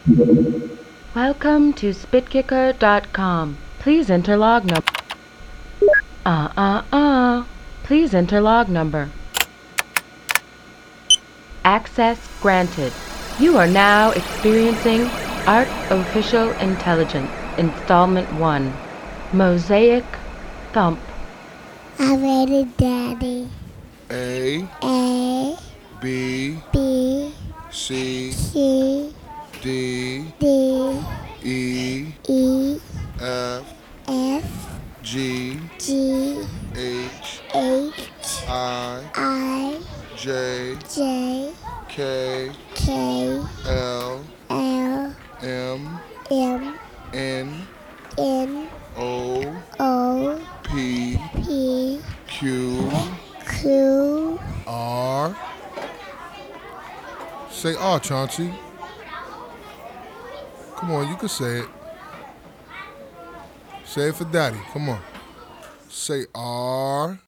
Welcome to spitkicker.com. Please enter log number. Please enter log number. Access granted. You are now experiencing Artificial Intelligence Installment 1. Mosaic Thump. I'm ready, Daddy. A, A, B, B, C, C, D, D, E, E, F, F, G, G, H, H, I, I, J, J, K, K, L, L, M, M, N, N, O, O, P, P, Q, Q, R. Say R, Chauncey. Come on, you can say it. Say it for Daddy. Come on. Say R.